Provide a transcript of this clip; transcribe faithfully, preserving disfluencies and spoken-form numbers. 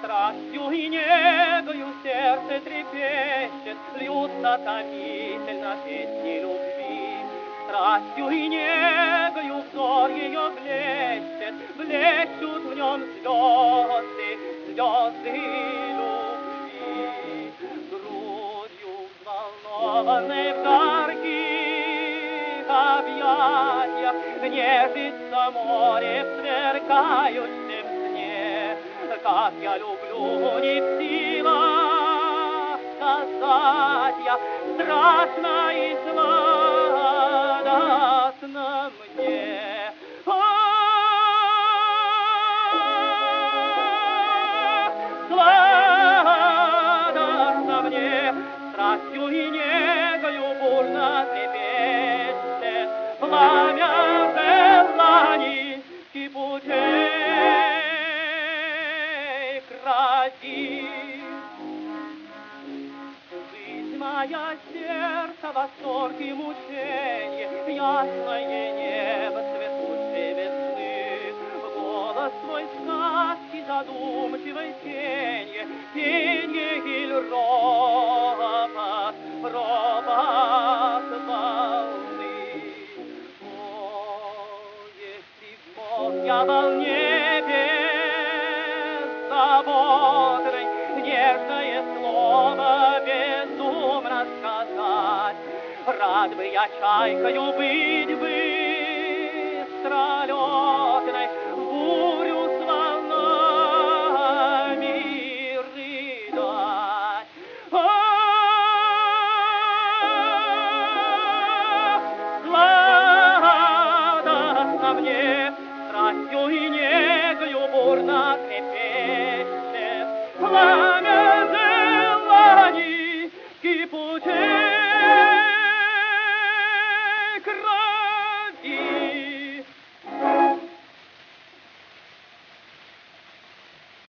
страстью и негою сердце трепещет, льются томительно песни любви. Страстью и негою взор ее блещет, блещут в нем звезды, звезды любви. Грудью взволнованной в жарких объятиях нежится море в сверкающем сне. Как я люблю, не в силах сказать я, страшно и сладостно мне. Сладостно мне, страстью и негою бурно трепещет пламя желаний кипучей краси. Жизнь моя, сердце, восторг и мученье, ясное небо цветущей весны, голос свой сказки задумчивой пенье, пенье или ропот, ропот волны. О, если б мог я волне беззаботной нежное слово безумно сказать, рад бы я чайкою быть быстролетной,